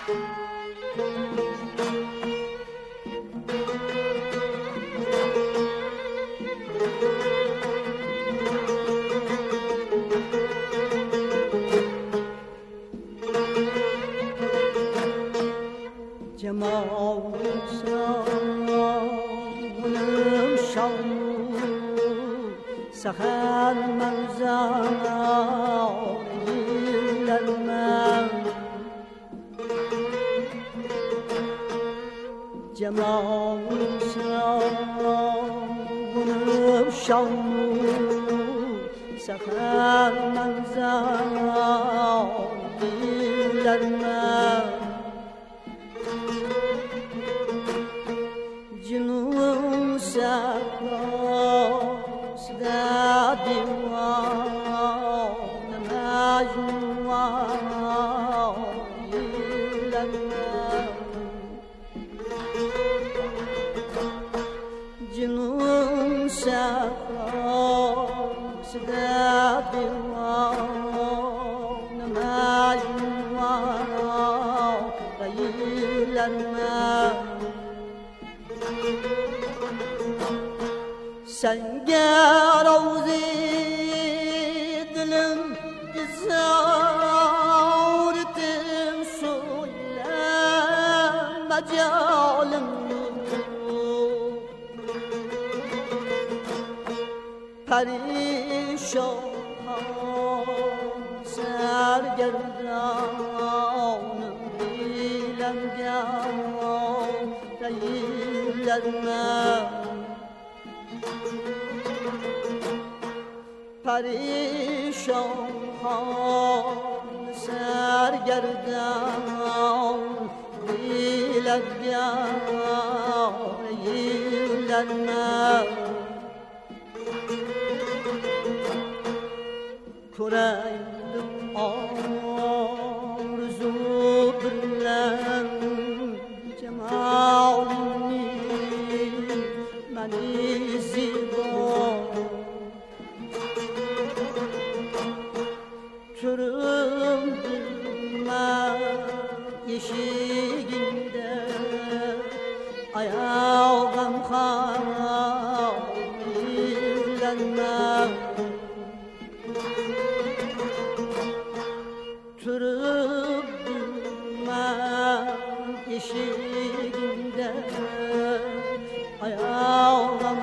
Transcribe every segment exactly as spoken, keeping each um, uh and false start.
سخن منظر للمن جمال سرم شو سخن منظر للمن جنون سخن دیوان مجنون جنون سخراس دیوان مجنون غیلن سنگر اوزی دلم زارتم سویلم مجالم پریشان سرگردانم دیلم گم دیلم پریشان سرگردان دیلگاه یلن کرایدم آرزو برلم جمالی منی زیبا Türümdüm yeşiginde ayağım kayırlanmam Türümdüm yeşiginde ayağım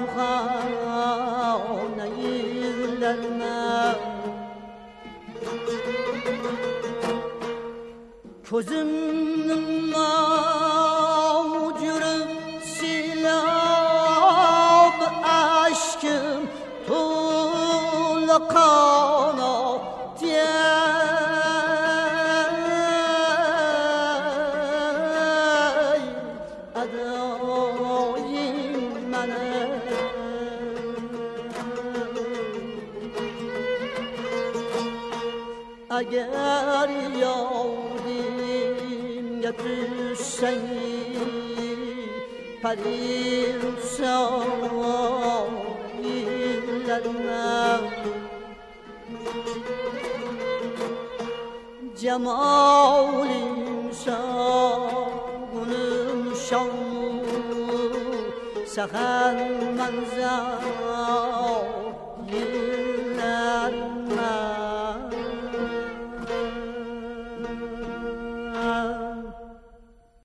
kayırlanmam Közümün mavcuru silab aşkım Tula kanat yey Adayım mene Eğer yavrim düşseni parim sahillerine cemalim şanım şanım seher manzar yillerine